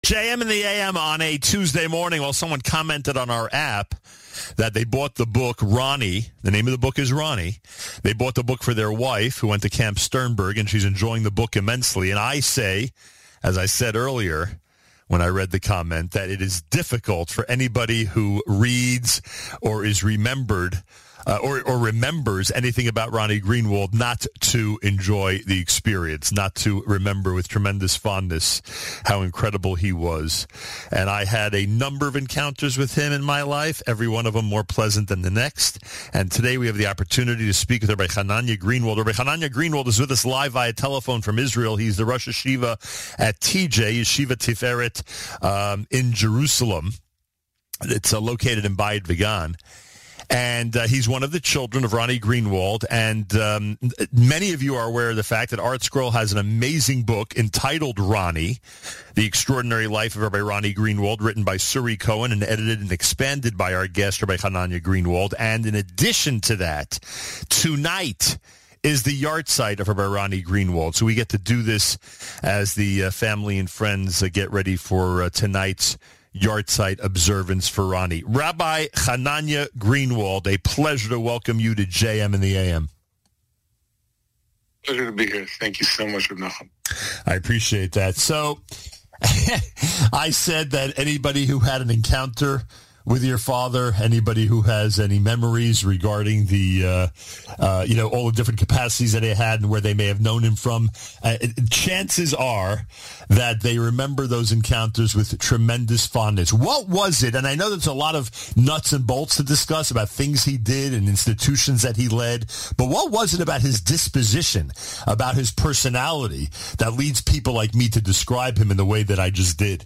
JM in the AM on a Tuesday morning. Well, someone commented on our app that they bought the book Ronnie. The name of the book is Ronnie. They bought the book for their wife who went to Camp Sternberg, and she's enjoying the book immensely. And I say, as I said earlier when I read the comment, that it is difficult for anybody who reads or is remembered or remembers anything about Ronnie Greenwald not to enjoy the experience, not to remember with tremendous fondness how incredible he was. And I had a number of encounters with him in my life, every one of them more pleasant than the next. And today we have the opportunity to speak with Rabbi Hananya Greenwald. Rabbi Hananya Greenwald is with us live via telephone from Israel. He's the Rosh Yeshiva at TJ, Yeshiva Tiferet, in Jerusalem. It's located in Bayit Vegan. And he's one of the children of Ronnie Greenwald. And many of you are aware of the fact that Art Scroll has an amazing book entitled Ronnie, The Extraordinary Life of Rabbi Ronnie Greenwald, written by Suri Cohen and edited and expanded by our guest, Rabbi Hananya Greenwald. And in addition to that, tonight is the yard site of Rabbi Ronnie Greenwald. So we get to do this as the family and friends get ready for tonight's yard site observance for Ronnie. Rabbi Hananya Greenwald, a pleasure to welcome you to JM in the AM. Pleasure to be here. Thank you so much, Nachum. I appreciate that. So I said that anybody who had an encounter with your father, anybody who has any memories regarding the, all the different capacities that he had and where they may have known him from, chances are that they remember those encounters with tremendous fondness. What was it? And I know there's a lot of nuts and bolts to discuss about things he did and institutions that he led, but what was it about his disposition, about his personality, that leads people like me to describe him in the way that I just did?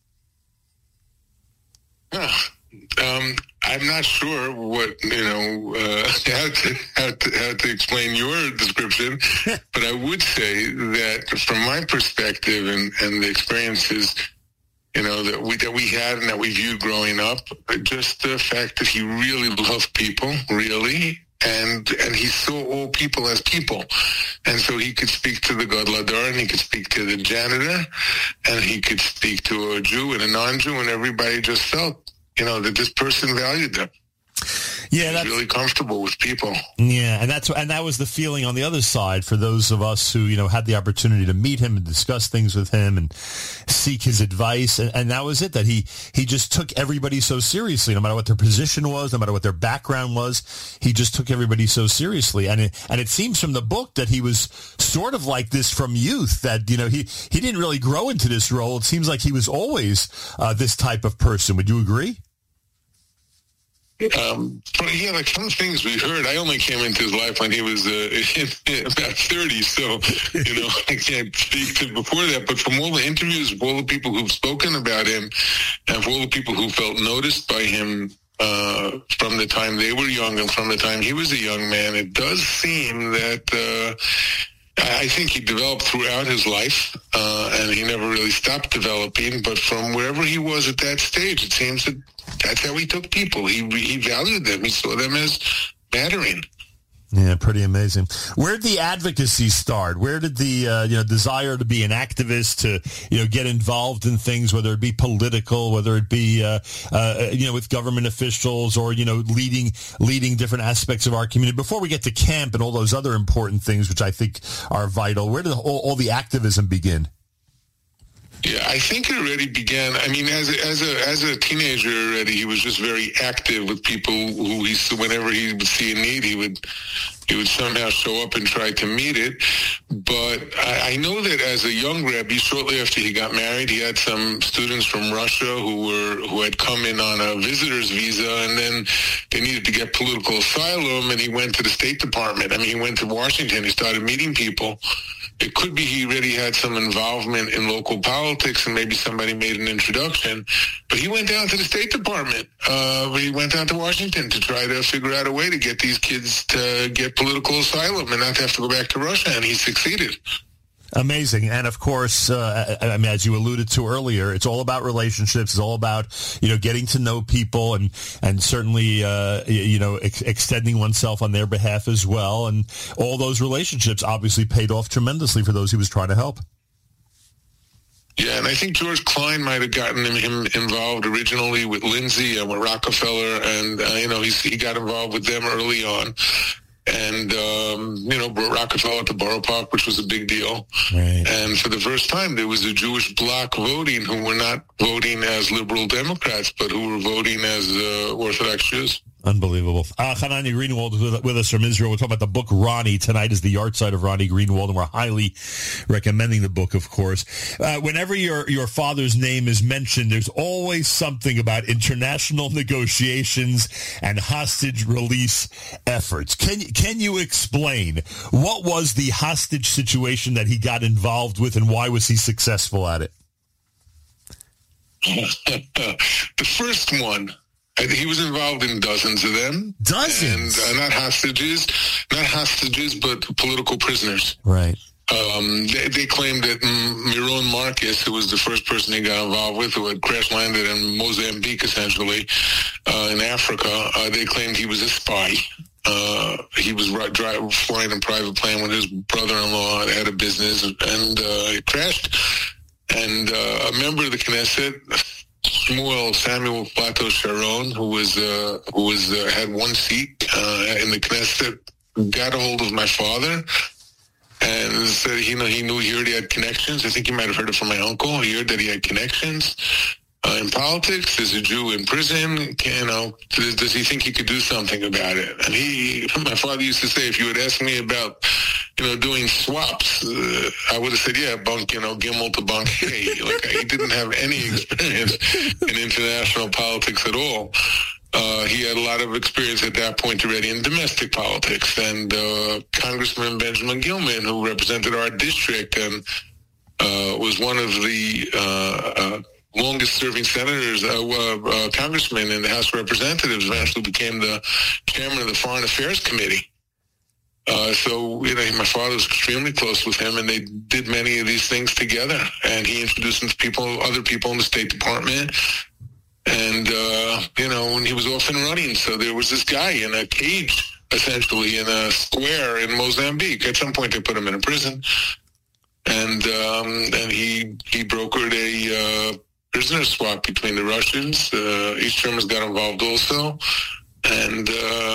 I'm not sure what, how to explain your description, but I would say that from my perspective and the experiences, that we had and that we viewed growing up, just the fact that he really loved people, really, and he saw all people as people. And so he could speak to the Gadladar, and he could speak to the janitor, and he could speak to a Jew and a non-Jew, and everybody just felt that this person valued them. Yeah, that's really comfortable with people. Yeah, and that was the feeling on the other side for those of us who had the opportunity to meet him and discuss things with him and seek his advice. And that was it. That he just took everybody so seriously, no matter what their position was, no matter what their background was. He just took everybody so seriously. And it seems from the book that he was sort of like this from youth. That he didn't really grow into this role. It seems like he was always this type of person. Would you agree? Like some things we heard, I only came into his life when he was about 30, so, I can't speak to before that, but from all the interviews, of all the people who've spoken about him, and for all the people who felt noticed by him from the time they were young and from the time he was a young man, it does seem that I think he developed throughout his life, and he never really stopped developing, but from wherever he was at that stage, it seems that that's how he took people. He valued them. He saw them as mattering. Yeah, pretty amazing. Where did the advocacy start? Where did the desire to be an activist, to get involved in things, whether it be political, whether it be with government officials, or leading different aspects of our community? Before we get to camp and all those other important things, which I think are vital, where did all the activism begin? Yeah, I think it already began. I mean, as a teenager already, he was just very active with people who whenever he would see a need, he would somehow show up and try to meet it. But I know that as a young Rebbe, shortly after he got married, he had some students from Russia who had come in on a visitor's visa, and then they needed to get political asylum, and he went to the State Department. I mean, he went to Washington. He started meeting people. It could be he already had some involvement in local politics and maybe somebody made an introduction, but he went down to the State Department. He went down to Washington to try to figure out a way to get these kids to get political asylum and not have to go back to Russia, and he succeeded. Amazing. And of course, as you alluded to earlier, it's all about relationships. It's all about, getting to know people and certainly, extending oneself on their behalf as well. And all those relationships obviously paid off tremendously for those he was trying to help. Yeah, and I think George Klein might have gotten him involved originally with Lindsay and with Rockefeller, and he got involved with them early on, and brought Rockefeller to Borough Park, which was a big deal. Right. And for the first time, there was a Jewish bloc voting who were not voting as liberal Democrats, but who were voting as Orthodox Jews. Unbelievable. Hanani Greenwald is with us from Israel. We're talking about the book Ronnie. Tonight is the yahrzeit of Ronnie Greenwald, and we're highly recommending the book, of course. Whenever your father's name is mentioned, there's always something about international negotiations and hostage release efforts. Can you explain what was the hostage situation that he got involved with, and why was he successful at it? The first one, he was involved in dozens of them. Dozens? And not hostages, but political prisoners. Right. They claimed that Miron Marcus, who was the first person he got involved with, who had crash landed in Mozambique, essentially, in Africa, they claimed he was a spy. He was flying a private plane with his brother-in-law, had a business, and it crashed. And a member of the Knesset, Samuel Plateau Sharon, who had one seat in the Knesset, got a hold of my father and said he heard he had connections. I think you might have heard it from my uncle. He heard that he had connections in politics. There's a Jew in prison. Does he think he could do something about it? And my father used to say, if you had asked me about doing swaps, I would have said, yeah, bunk, Gimel to bunk A. Like, he didn't have any experience in international politics at all. He had a lot of experience at that point already in domestic politics. And Congressman Benjamin Gilman, who represented our district and was one of the longest-serving senators, congressman in the House of Representatives, eventually became the chairman of the Foreign Affairs Committee. So my father was extremely close with him, and they did many of these things together. And he introduced him to other people in the State Department. And, when he was off and running, so there was this guy in a cage, essentially, in a square in Mozambique. At some point, they put him in a prison. And he brokered a prisoner swap between the Russians. East Germans got involved also. And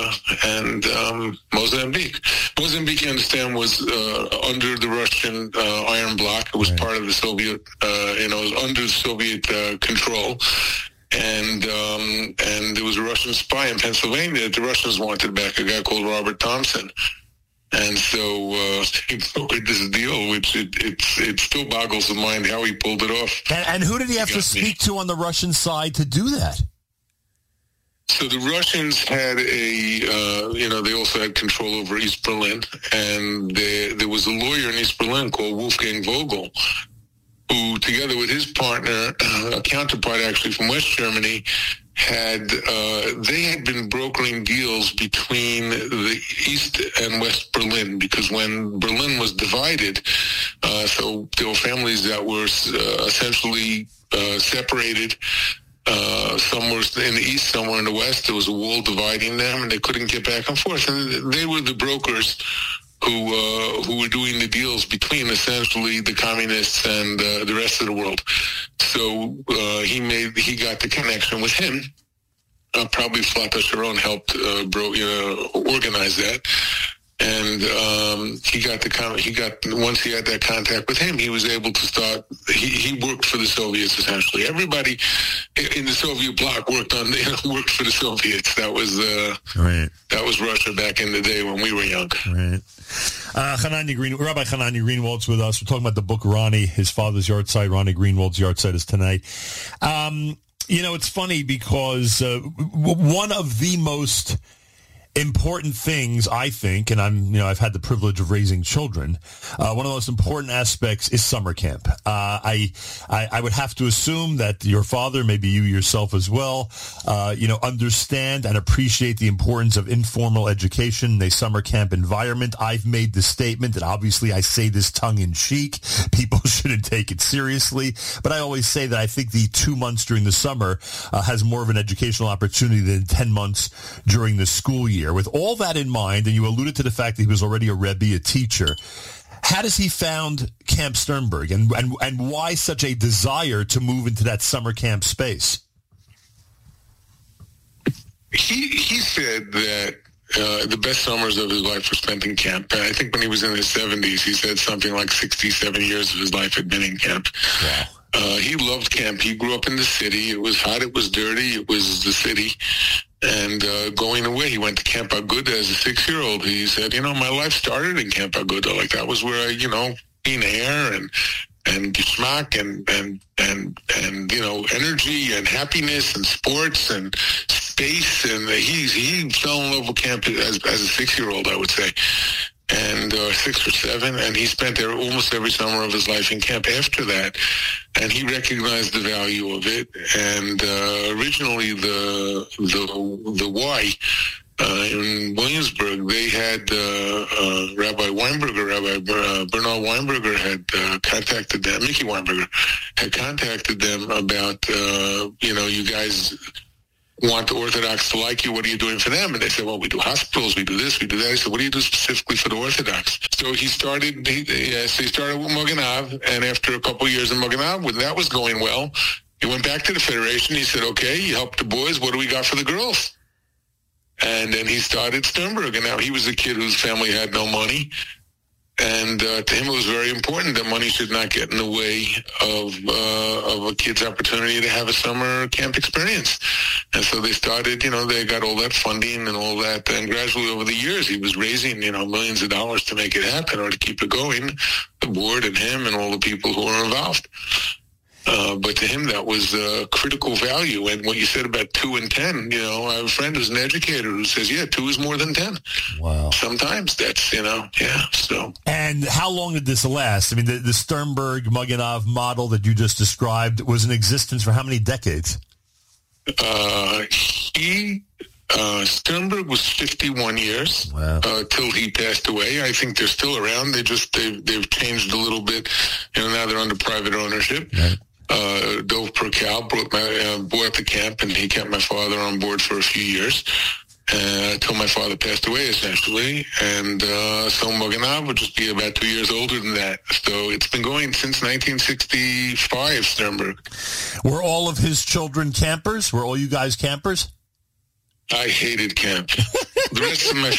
Mozambique. Mozambique, you understand, was under the Russian iron bloc. It was part of the Soviet, it was under Soviet control. And there was a Russian spy in Pennsylvania that the Russians wanted back, a guy called Robert Thompson. And so he brokered this deal, which it still boggles the mind how he pulled it off. And who did he have to speak to on the Russian side to do that? So the Russians had they also had control over East Berlin, and there was a lawyer in East Berlin called Wolfgang Vogel, who, together with his partner, a counterpart actually from West Germany, they had been brokering deals between the East and West Berlin, because when Berlin was divided, so there were families that were essentially separated. Some were in the east, some were in the west. There was a wall dividing them, and they couldn't get back and forth. And they were the brokers who were doing the deals between essentially the communists and the rest of the world. So he got the connection with him. Probably Flata Sharon helped organize that. And once he had that contact with him, he was able to start. He worked for the Soviets essentially. Everybody in the Soviet bloc worked for the Soviets. That was right. That was Russia back in the day when we were young. Right. Rabbi Hanani Greenwald's with us. We're talking about the book Ronnie, his father's yahrzeit. Ronnie Greenwald's yahrzeit is tonight. It's funny because one of the most important things, I think, and I've had the privilege of raising children. One of the most important aspects is summer camp. I would have to assume that your father, maybe you yourself as well, understand and appreciate the importance of informal education in a summer camp environment. I've made the statement, and obviously I say this tongue-in-cheek. People shouldn't take it seriously, but I always say that I think the 2 months during the summer has more of an educational opportunity than 10 months during the school year. With all that in mind, and you alluded to the fact that he was already a Rebbe, a teacher, How does he found Camp Sternberg, and why such a desire to move into that summer camp space? He said that the best summers of his life were spent in camp. And I think when he was in his 70s, he said something like 67 years of his life had been in camp. Wow. He loved camp. He grew up in the city. It was hot. It was dirty. It was the city. And going away, he went to Camp Aguda as a 6-year-old. He said, my life started in Camp Aguda. Like, that was where I, clean air and geschmack and energy and happiness and sports and space. And he fell in love with camp as a 6-year-old, I would say. And 6 or 7, and he spent there almost every summer of his life in camp after that, and he recognized the value of it. And originally, the Y in Williamsburg, they had Rabbi Bernard Weinberger had contacted them. Mickey Weinberger had contacted them about you guys want the Orthodox to like you. What are you doing for them? And they said, well, we do hospitals, we do this, we do that. He said, what do you do specifically for the Orthodox? So he started with Magen Av, and after a couple of years in Magen Av, when that was going well, he went back to the Federation. He said, okay, you helped the boys. What do we got for the girls? And then he started Sternberg, and now he was a kid whose family had no money. And to him, it was very important that money should not get in the way of a kid's opportunity to have a summer camp experience. And so they started, they got all that funding and all that. And gradually over the years, he was raising, millions of dollars to make it happen or to keep it going, the board and him and all the people who were involved. But to him, that was critical value. And what you said about 2 and 10, I have a friend who's an educator who says, 2 is more than 10. Wow. Sometimes that's, so. And how long did this last? I mean, the Sternberg Magenov model that you just described was in existence for how many decades? Sternberg was 51 years. Wow. Till he passed away. I think they're still around. They've changed a little bit. Now they're under private ownership. Right. Dov Percal bought the camp, and he kept my father on board for a few years till my father passed away, essentially. And so Magen Av would just be about 2 years older than that. So it's been going since 1965, Sternberg. Were all of his children campers? Were all you guys campers? I hated camp. The rest of my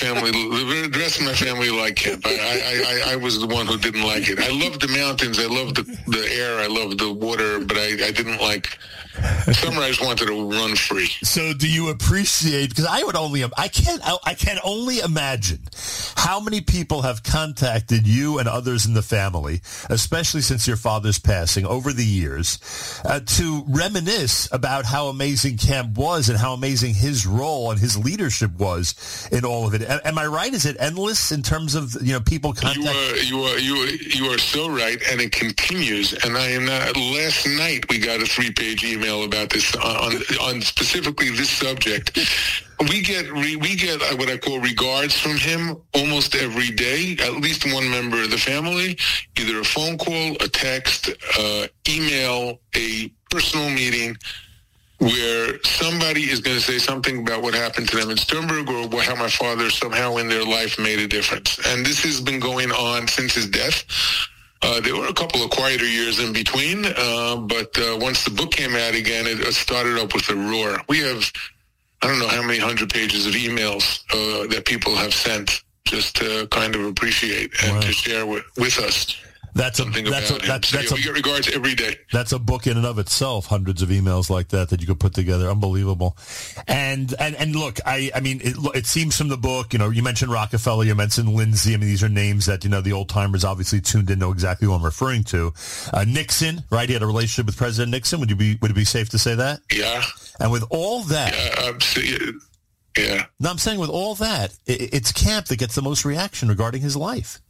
family liked camp. I was the one who didn't like it. I loved the mountains. I loved the air. I loved the water, but I didn't like summer. I just wanted to run free. So do you appreciate, because I can only imagine how many people have contacted you and others in the family, especially since your father's passing over the years, to reminisce about how amazing camp was and how amazing his role and his leadership was in all of it. Am I right? Is it endless in terms of people contacting? You are so right, and it continues. And I am not. Last night we got a 3-page email about this on specifically this subject. We get what I call regards from him almost every day. At least one member of the family, either a phone call, a text, email, a personal meeting, where somebody is going to say something about what happened to them in Sternberg or how my father somehow in their life made a difference. And this has been going on since his death. There were a couple of quieter years in between, but once the book came out again, it started up with a roar. We have, I don't know how many 100 pages of emails that people have sent just to kind of appreciate and to share with us. We get regards every day. That's a book in and of itself. Hundreds of emails like that you could put together. Unbelievable. And look, I mean, it seems from the book, you mentioned Rockefeller, you mentioned Lindsay. I mean, these are names that, the old timers obviously tuned in, know exactly who I'm referring to. Nixon, right? He had a relationship with President Nixon. Would it be safe to say that? Yeah. And with all that. Yeah. No, I'm saying with all that, it's camp that gets the most reaction regarding his life.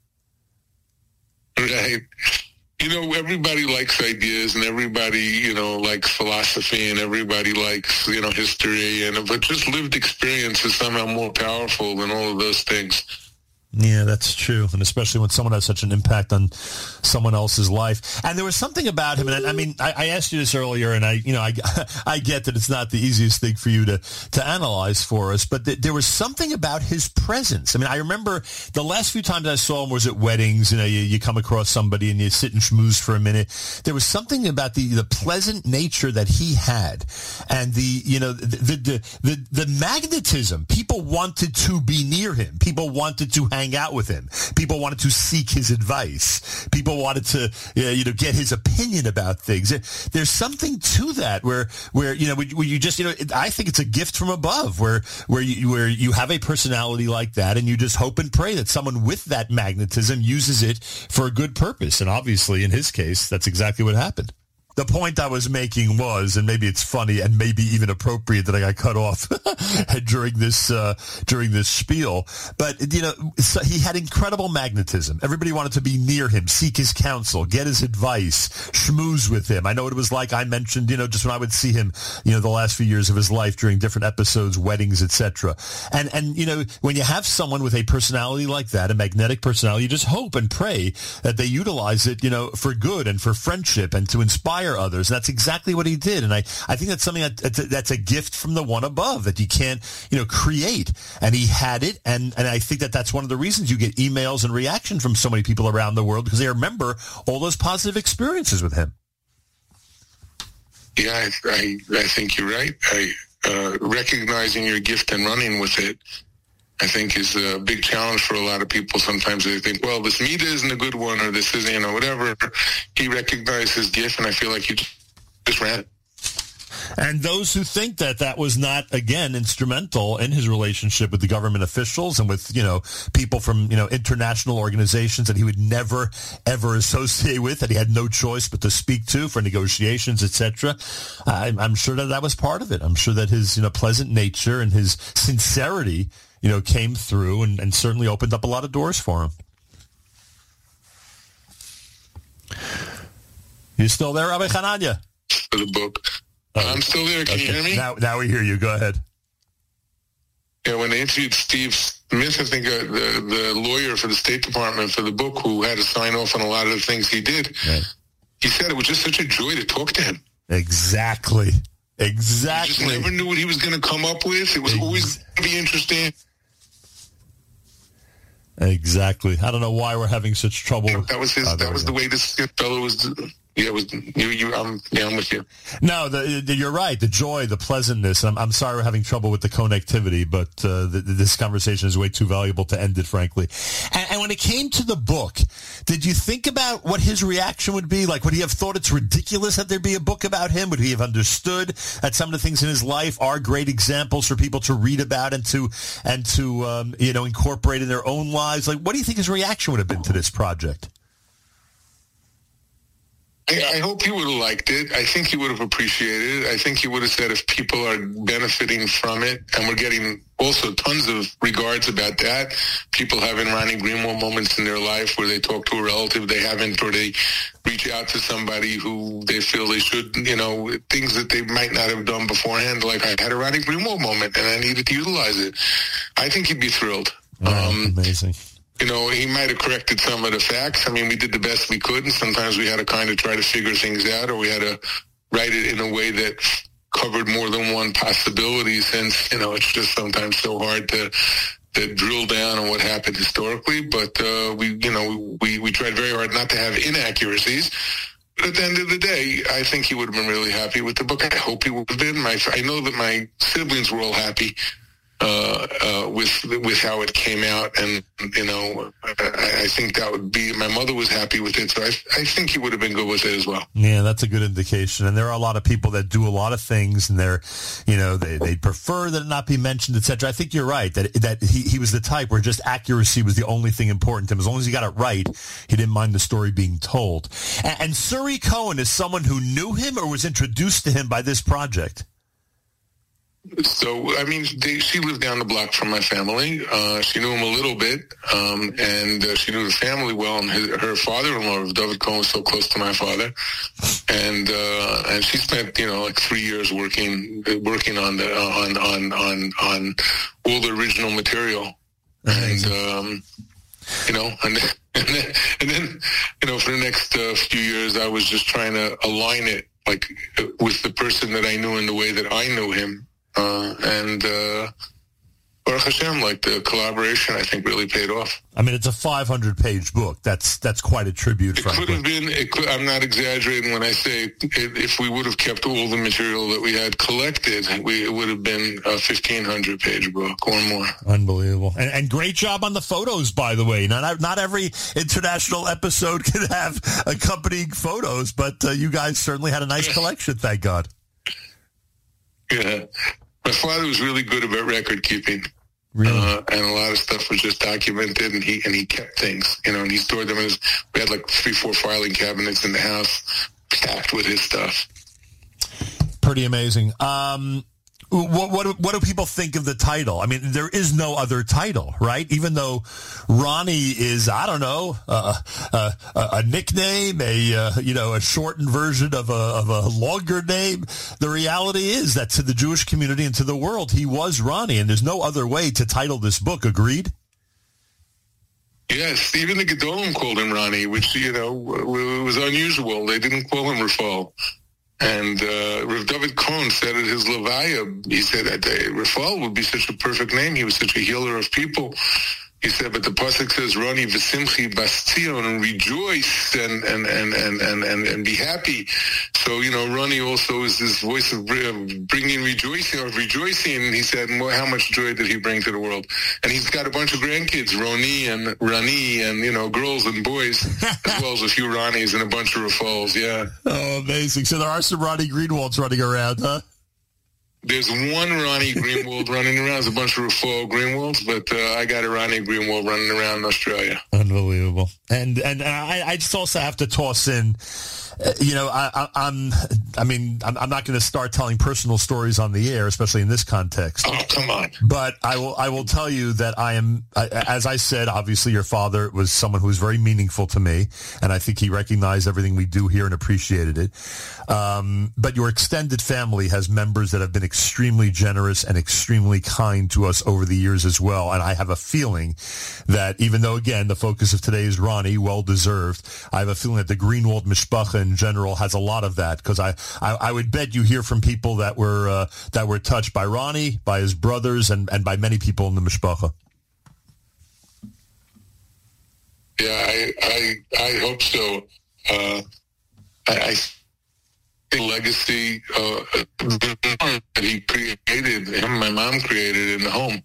Right. Everybody likes ideas, and everybody, likes philosophy, and everybody likes, history, but just lived experience is somehow more powerful than all of those things. Yeah, that's true, and especially when someone has such an impact on someone else's life. And there was something about him, and I mean, I asked you this earlier, and I get that it's not the easiest thing for you to analyze for us, but there was something about his presence. I mean, I remember the last few times I saw him was at weddings. You come across somebody and you sit and schmooze for a minute. There was something about the pleasant nature that he had, and the magnetism. People wanted to be near him. People wanted to hang out with him. People wanted to seek his advice. People wanted to, get his opinion about things. There's something to that where you just, I think it's a gift from above where you have a personality like that, and you just hope and pray that someone with that magnetism uses it for a good purpose. And obviously, in his case, that's exactly what happened. The point I was making was, and maybe it's funny and maybe even appropriate that I got cut off during this spiel, but so he had incredible magnetism. Everybody wanted to be near him, seek his counsel, get his advice, schmooze with him. I know what it was like. I mentioned, just when I would see him, the last few years of his life during different episodes, weddings, etc. And when you have someone with a personality like that, a magnetic personality, you just hope and pray that they utilize it, for good and for friendship and to inspire others. And that's exactly what he did. And I think that's something that's a gift from the one above that you can't, create. And he had it. And I think that's one of the reasons you get emails and reaction from so many people around the world, because they remember all those positive experiences with him. Yeah, I think you're right. Recognizing your gift and running with it, I think, is a big challenge for a lot of people. Sometimes they think, well, this media isn't a good one, or this isn't, whatever. He recognized his gift, and I feel like he just ran it. And those who think that was not, again, instrumental in his relationship with the government officials and with, people from, international organizations that he would never, ever associate with, that he had no choice but to speak to for negotiations, etc. I'm sure that was part of it. I'm sure that his, pleasant nature and his sincerity, came through and certainly opened up a lot of doors for him. You still there, Rabbi Hanania? For the book. I'm still there. Can you hear me? Now we hear you. Go ahead. Yeah, when they interviewed Steve Smith, I think the lawyer for the State Department for the book, who had to sign off on a lot of the things he did, right, he said it was just such a joy to talk to him. Exactly. You just never knew what he was going to come up with. It was always going to be interesting. Exactly. I don't know why we're having such trouble. Yeah, that was the way this fellow was. Yeah, it was you. I'm with you. No, you're right. The joy, the pleasantness. I'm sorry we're having trouble with the connectivity, but this conversation is way too valuable to end it, frankly. And when it came to the book, did you think about what his reaction would be? Like, would he have thought it's ridiculous that there be a book about him? Would he have understood that some of the things in his life are great examples for people to read about and to incorporate in their own lives? Like, what do you think his reaction would have been to this project? I hope he would have liked it. I think he would have appreciated it. I think he would have said if people are benefiting from it, and we're getting also tons of regards about that, people having Ronnie Greenwald moments in their life where they talk to a relative they haven't, or they reach out to somebody who they feel they should, things that they might not have done beforehand. Like, I had a Ronnie Greenwald moment and I needed to utilize it. I think he'd be thrilled. Amazing. He might have corrected some of the facts. I mean, we did the best we could, and sometimes we had to kind of try to figure things out, or we had to write it in a way that covered more than one possibility, since, it's just sometimes so hard to drill down on what happened historically. But we tried very hard not to have inaccuracies. But at the end of the day, I think he would have been really happy with the book. I hope he would have been. I know that my siblings were all happy with how it came out, and I think that would be. My mother was happy with it, so I think he would have been good with it as well. Yeah, that's a good indication. And there are a lot of people that do a lot of things, and they prefer that it not be mentioned, etc. I think you're right that he was the type where just accuracy was the only thing important to him. As long as he got it right, he didn't mind the story being told. And Suri Cohen is someone who knew him or was introduced to him by this project. So, I mean, she lived down the block from my family. She knew him a little bit, and she knew the family well. And her father-in-law, David Cohen, was so close to my father, and she spent 3 years working on all the original material. Amazing. you know, and then, you know, for the next few years, I was just trying to align it, like, with the person that I knew in the way that I knew him. Baruch Hashem, like, the collaboration, I think, really paid off. I mean, it's a 500-page book. That's quite a tribute, frankly. Could have been, I'm not exaggerating when I say if we would have kept all the material that we had collected, it would have been a 1,500-page book or more. Unbelievable. And great job on the photos, by the way. Not every international episode can have accompanying photos, but you guys certainly had a nice collection, thank God. Yeah. My father was really good about record keeping. Really? And a lot of stuff was just documented, and he kept things, you know, and he stored them we had like 3-4 filing cabinets in the house stacked with his stuff. Pretty amazing. What do people think of the title? I mean, there is no other title, right? Even though Ronnie is, I don't know, a nickname, a shortened version of a longer name. The reality is that to the Jewish community and to the world, he was Ronnie, and there's no other way to title this book. Agreed? Yes, even the Gedolim called him Ronnie, which, you know, was unusual. They didn't call him Rafal. And Rav David Cohn said at his Levaya, he said that Rafal would be such a perfect name. He was such a healer of people. He said, but the pasuk says, "Roni v'simchi bas-Tzion," and rejoice and be happy. So, you know, Roni also is this voice of bringing rejoicing. And he said, well, how much joy did he bring to the world? And he's got a bunch of grandkids, Roni and Rani, and, you know, girls and boys, as well as a few Ronnies and a bunch of Rafals. Yeah. Oh, amazing! So there are some Ronnie Greenwalds running around, huh? There's one Ronnie Greenwald running around. There's a bunch of Rafal Greenwalds, but I got a Ronnie Greenwald running around in Australia. Unbelievable. And I just also have to toss in, I'm not going to start telling personal stories on the air, especially in this context. Oh, come on. But I will tell you that as I said, obviously your father was someone who was very meaningful to me, and I think he recognized everything we do here and appreciated it. But your extended family has members that have been extremely generous and extremely kind to us over the years as well. And I have a feeling that even though, again, the focus of today is Ronnie, well-deserved, I have a feeling that the Greenwald Mishpacha in general has a lot of that, because I would bet you hear from people that were touched by Ronnie, by his brothers, and by many people in the Mishpacha. Yeah, I hope so. I think legacy that he created, my mom created in the home.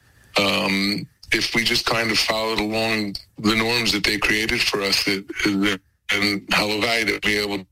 If we just kind of followed along the norms that they created for us, and halavai to be able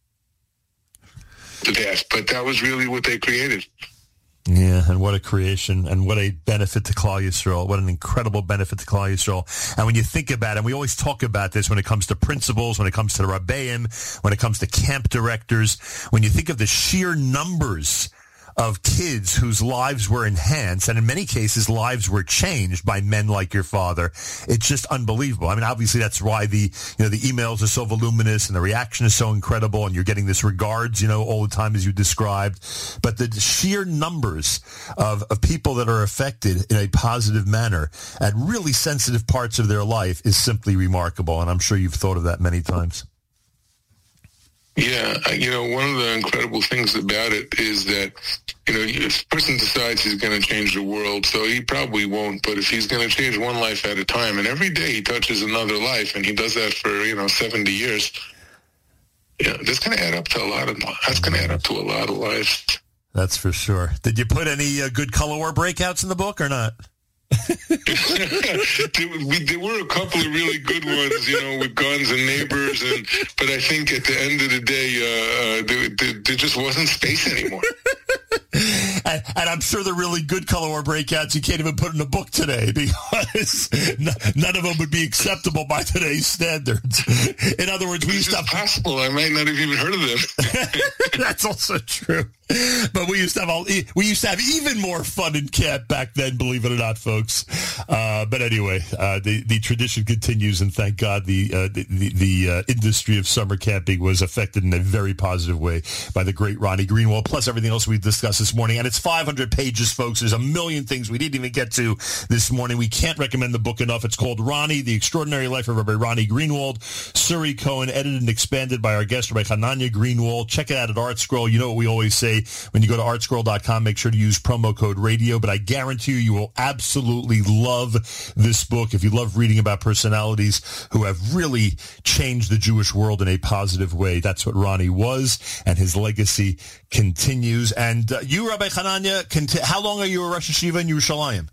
to pass. But that was really what they created. Yeah, and what a creation, and what a benefit to Klal Yisrael. What an incredible benefit to Klal Yisrael. And when you think about it, and we always talk about this when it comes to principals, when it comes to the Rabbeim, when it comes to camp directors, when you think of the sheer numbers of kids whose lives were enhanced, and in many cases lives were changed by men like your father, it's just unbelievable. I mean, obviously that's why the emails are so voluminous and the reaction is so incredible, and you're getting this regards, all the time as you described. But the sheer numbers of people that are affected in a positive manner at really sensitive parts of their life is simply remarkable, and I'm sure you've thought of that many times. Yeah, one of the incredible things about it is that, if a person decides he's going to change the world, so he probably won't, but if he's going to change one life at a time, and every day he touches another life, and he does that for, 70 years, that's going to add up to a lot of lives. That's for sure. Did you put any good color war breakouts in the book or not? There were a couple of really good ones, with guns and neighbors, but I think at the end of the day, there just wasn't space anymore. And I'm sure the really good color war breakouts you can't even put in a book today, because none of them would be acceptable by today's standards. In other words, we used to... possible. I might not have even heard of them. That's also true. But we used to have even more fun in camp back then, believe it or not, folks. But anyway, the tradition continues, and thank God the industry of summer camping was affected in a very positive way by the great Ronnie Greenwald, plus everything else we've discussed this morning. And it's 500 pages, folks. There's a million things we didn't even get to this morning. We can't recommend the book enough. It's called Ronnie, The Extraordinary Life of Rabbi Ronnie Greenwald. Suri Cohen, edited and expanded by our guest, Rabbi Hananya Greenwald. Check it out at ArtScroll. You know what we always say. When you go to artscroll.com, make sure to use promo code radio. But I guarantee you will absolutely love this book if you love reading about personalities who have really changed the Jewish world in a positive way. That's what Ronnie was, and his legacy continues. And you, Rabbi Hananya, how long are you a Rosh Hashiva in Yerushalayim?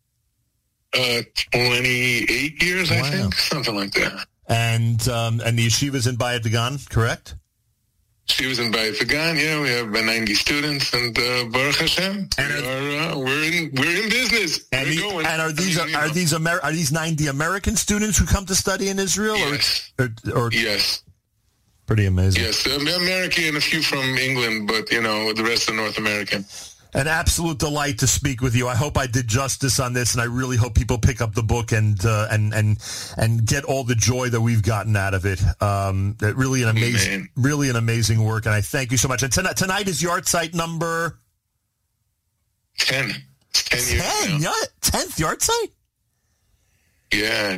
28 years, wow. I think, something like that. And the yeshiva's in Bayit Dagan, correct? She was in Bayit Dagan. Yeah, we have 90 students, and Baruch Hashem, we're in business. And are these 90 American students who come to study in Israel? Yes. Or yes. Pretty amazing. Yes, American and a few from England, but the rest are North American. An absolute delight to speak with you. I hope I did justice on this, and I really hope people pick up the book and get all the joy that we've gotten out of it. Really an amazing work, and I thank you so much. And tonight is Yard Site number 10. 10 years. 10, yeah, 10th Yard Site. Yeah.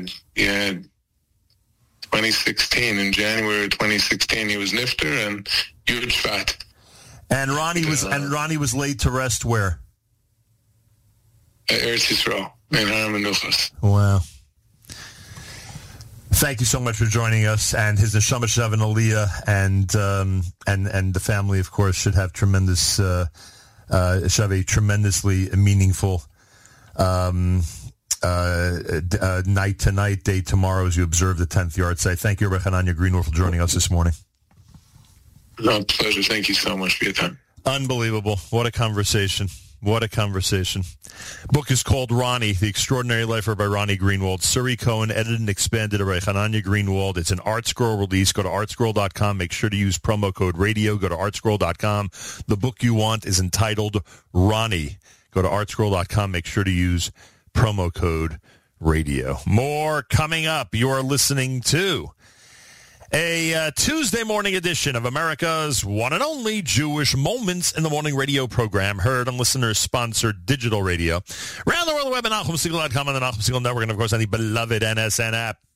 2016, in January 2016, he was Nifter and Yud Shvat. And Ronnie was laid to rest where? Eretz Yisrael in Har Menuchos. Wow. Thank you so much for joining us, and his neshama shav and aliyah, and the family, of course, should have tremendous should have a tremendously meaningful night tonight, day tomorrow, as you observe the 10th Yard Site. Thank you, Rabbi Hananya Greenwald, for joining us this morning. No, pleasure. Thank you so much for your time. Unbelievable. What a conversation. What a conversation. Book is called Ronnie, The Extraordinary Life of Ronnie Greenwald. Suri Cohen, edited and expanded by Hananya Greenwald. It's an ArtScroll release. Go to artscroll.com. Make sure to use promo code radio. Go to artscroll.com. The book you want is entitled Ronnie. Go to artscroll.com. Make sure to use promo code radio. More coming up. You are listening to a Tuesday morning edition of America's one and only Jewish Moments in the Morning radio program, heard on listeners-sponsored digital radio around the world, the web at NachumSegal.com, on the Nachum Segal Network, and, of course, on the beloved NSN app.